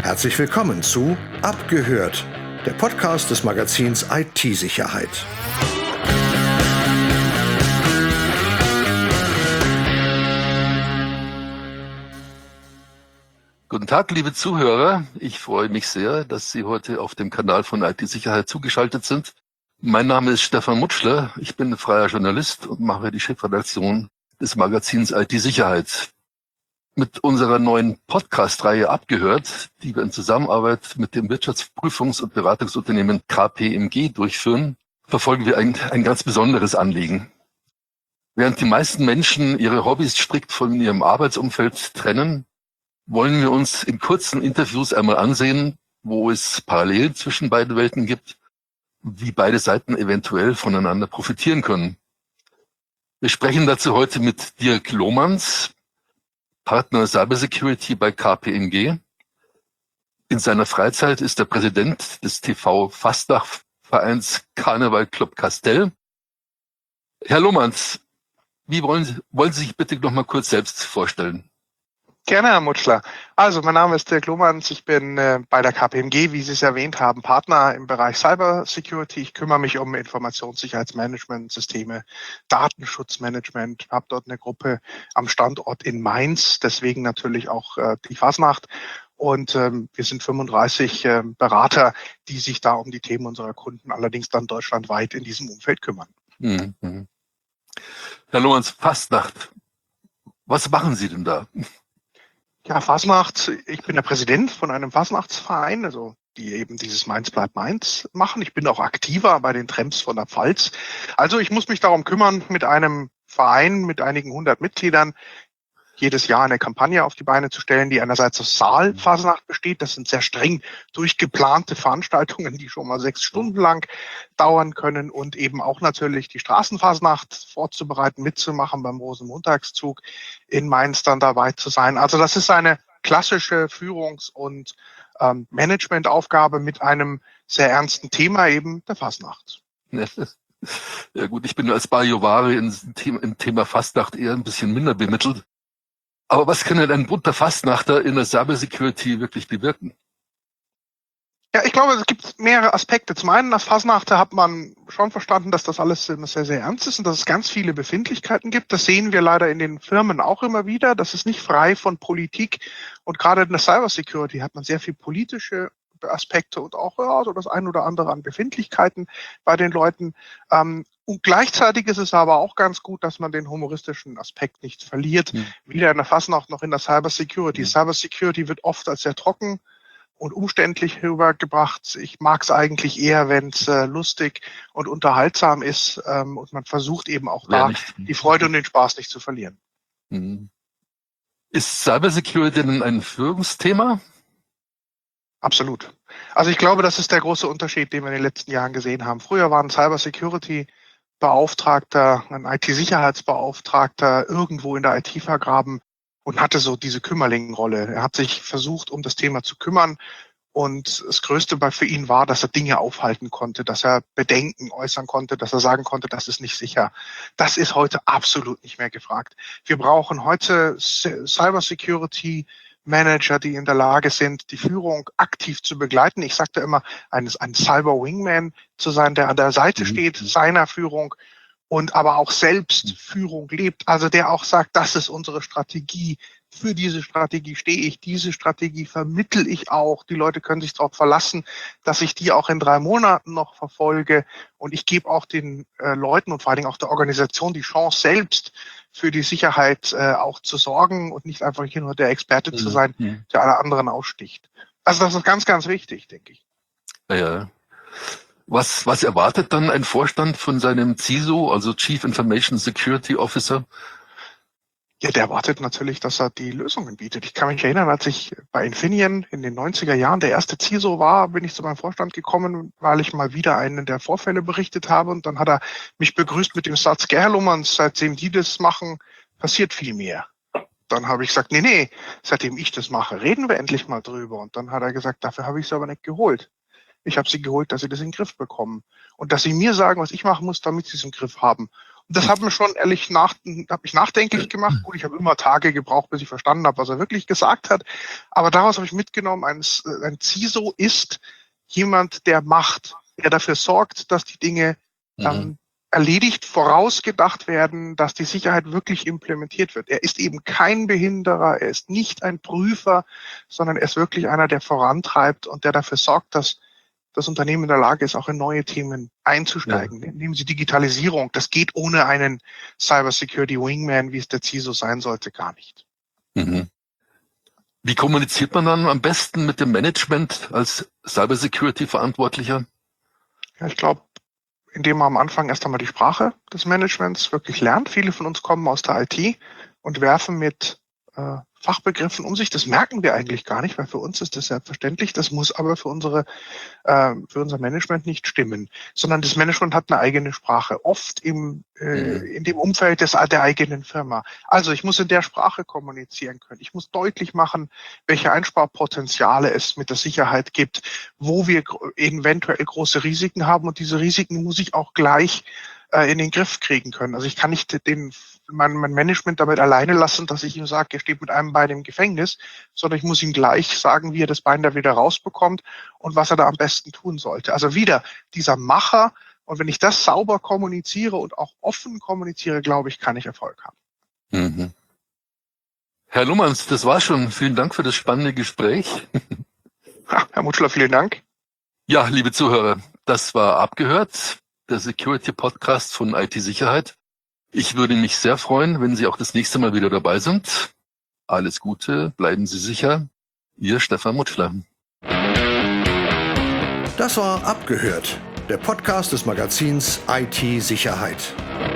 Herzlich willkommen zu Abgehört, der Podcast des Magazins IT-Sicherheit. Guten Tag, liebe Zuhörer. Ich freue mich sehr, dass Sie heute auf dem Kanal von IT-Sicherheit zugeschaltet sind. Mein Name ist Stefan Mutschler. Ich bin freier Journalist und mache die Chefredaktion des Magazins IT-Sicherheit. Mit unserer neuen Podcast-Reihe Abgehört, die wir in Zusammenarbeit mit dem Wirtschaftsprüfungs- und Beratungsunternehmen KPMG durchführen, verfolgen wir ein ganz besonderes Anliegen. Während die meisten Menschen ihre Hobbys strikt von ihrem Arbeitsumfeld trennen, wollen wir uns in kurzen Interviews einmal ansehen, wo es Parallelen zwischen beiden Welten gibt, wie beide Seiten eventuell voneinander profitieren können. Wir sprechen dazu heute mit Dirk Lohmanns, Partner Cybersecurity bei KPMG. In seiner Freizeit ist er Präsident des TV-Fastnacht-Vereins Karneval Club Castell. Herr Lohmanns, wie wollen Sie sich bitte noch mal kurz selbst vorstellen? Gerne, Herr Mutschler. Also, mein Name ist Dirk Lohmanns. Ich bin bei der KPMG, wie Sie es erwähnt haben, Partner im Bereich Cybersecurity. Ich kümmere mich um Informationssicherheitsmanagement, Systeme, Datenschutzmanagement. Habe dort eine Gruppe am Standort in Mainz, deswegen natürlich auch die Fasnacht. Und wir sind 35 Berater, die sich da um die Themen unserer Kunden allerdings dann deutschlandweit in diesem Umfeld kümmern. Mhm. Herr Lohmanns, Fastnacht. Was machen Sie denn da? Ja, Fasnacht. Ich bin der Präsident von einem Fasnachtsverein, also die eben dieses Mainz bleibt Mainz machen. Ich bin auch aktiver bei den Tremps von der Pfalz. Also ich muss mich darum kümmern, mit einem Verein mit einigen 100 Mitgliedern jedes Jahr eine Kampagne auf die Beine zu stellen, die einerseits aus Saalfasnacht besteht. Das sind sehr streng durchgeplante Veranstaltungen, die schon mal 6 Stunden lang dauern können, und eben auch natürlich die Straßenfasnacht vorzubereiten, mitzumachen beim Rosenmontagszug in Mainz, dann dabei zu sein. Also das ist eine klassische Führungs- und Managementaufgabe mit einem sehr ernsten Thema, eben der Fasnacht. Ja gut, ich bin als Bajuware im Thema Fastnacht eher ein bisschen minder bemittelt. Aber was kann denn ein bunter Fastnachter in der Cybersecurity wirklich bewirken? Ja, ich glaube, es gibt mehrere Aspekte. Zum einen, als Fasnachter hat man schon verstanden, dass das alles immer sehr, sehr ernst ist und dass es ganz viele Befindlichkeiten gibt. Das sehen wir leider in den Firmen auch immer wieder. Das ist nicht frei von Politik. Und gerade in der Cybersecurity hat man sehr viel politische Aspekte und auch so das ein oder andere an Befindlichkeiten bei den Leuten. Und gleichzeitig ist es aber auch ganz gut, dass man den humoristischen Aspekt nicht verliert. Weder in der Fasnacht noch in der Cybersecurity. Cybersecurity wird oft als sehr trocken und umständlich rübergebracht. Ich mag es eigentlich eher, wenn es lustig und unterhaltsam ist, und man versucht eben auch da die Freude und den Spaß nicht zu verlieren. Ist Cybersecurity denn ein Führungsthema? Absolut. Also ich glaube, das ist der große Unterschied, den wir in den letzten Jahren gesehen haben. Früher war ein Cybersecurity-Beauftragter, ein IT-Sicherheitsbeauftragter irgendwo in der IT vergraben und hatte so diese Kümmerlingenrolle. Er hat sich versucht, um das Thema zu kümmern. Und das Größte für ihn war, dass er Dinge aufhalten konnte, dass er Bedenken äußern konnte, dass er sagen konnte, das ist nicht sicher. Das ist heute absolut nicht mehr gefragt. Wir brauchen heute Cybersecurity Manager, die in der Lage sind, die Führung aktiv zu begleiten. Ich sagte immer, ein Cyber Wingman zu sein, der an der Seite steht, seiner Führung, und aber auch selbst Führung lebt. Also der auch sagt, das ist unsere Strategie. Für diese Strategie stehe ich. Diese Strategie vermittel ich auch. Die Leute können sich darauf verlassen, dass ich die auch in 3 Monaten noch verfolge. Und ich gebe auch den Leuten und vor allen Dingen auch der Organisation die Chance, selbst für die Sicherheit auch zu sorgen und nicht einfach hier nur der Experte zu sein, der alle anderen aussticht. Also das ist ganz, ganz wichtig, denke ich. Ja. Was erwartet dann ein Vorstand von seinem CISO, also Chief Information Security Officer? Ja, der erwartet natürlich, dass er die Lösungen bietet. Ich kann mich erinnern, als ich bei Infineon in den 90er Jahren der erste CISO war, bin ich zu meinem Vorstand gekommen, weil ich mal wieder einen der Vorfälle berichtet habe. Und dann hat er mich begrüßt mit dem Satz, Herr Lohmanns, seitdem die das machen, passiert viel mehr. Dann habe ich gesagt, nee, seitdem ich das mache, reden wir endlich mal drüber. Und dann hat er gesagt, dafür habe ich es aber nicht geholt. Ich habe sie geholt, dass sie das in den Griff bekommen. Und dass sie mir sagen, was ich machen muss, damit sie es im Griff haben. Das hat mir schon ehrlich hat mich nachdenklich gemacht. Gut, ich habe immer Tage gebraucht, bis ich verstanden habe, was er wirklich gesagt hat. Aber daraus habe ich mitgenommen, ein CISO ist jemand, der macht, der dafür sorgt, dass die Dinge erledigt, vorausgedacht werden, dass die Sicherheit wirklich implementiert wird. Er ist eben kein Behinderer, er ist nicht ein Prüfer, sondern er ist wirklich einer, der vorantreibt und der dafür sorgt, dass das Unternehmen in der Lage ist, auch in neue Themen einzusteigen. Ja. Nehmen Sie Digitalisierung. Das geht ohne einen Cybersecurity Wingman, wie es der CISO sein sollte, gar nicht. Mhm. Wie kommuniziert man dann am besten mit dem Management als Cybersecurity-Verantwortlicher? Ja, ich glaube, indem man am Anfang erst einmal die Sprache des Managements wirklich lernt. Viele von uns kommen aus der IT und werfen mit Fachbegriffen um sich. Das merken wir eigentlich gar nicht, weil für uns ist das selbstverständlich. Das muss aber für unser Management nicht stimmen, sondern das Management hat eine eigene Sprache, oft in dem Umfeld der eigenen Firma. Also ich muss in der Sprache kommunizieren können. Ich muss deutlich machen, welche Einsparpotenziale es mit der Sicherheit gibt, wo wir eventuell große Risiken haben, und diese Risiken muss ich auch gleich in den Griff kriegen können. Also ich kann nicht mein Management damit alleine lassen, dass ich ihm sage, er steht mit einem Bein im Gefängnis, sondern ich muss ihm gleich sagen, wie er das Bein da wieder rausbekommt und was er da am besten tun sollte. Also wieder dieser Macher, und wenn ich das sauber kommuniziere und auch offen kommuniziere, glaube ich, kann ich Erfolg haben. Mhm. Herr Lummerns, das war schon. Vielen Dank für das spannende Gespräch. Herr Mutschler, vielen Dank. Ja, liebe Zuhörer, das war Abgehört, der Security-Podcast von IT-Sicherheit. Ich würde mich sehr freuen, wenn Sie auch das nächste Mal wieder dabei sind. Alles Gute, bleiben Sie sicher. Ihr Stefan Mutschler. Das war Abgehört, der Podcast des Magazins IT-Sicherheit.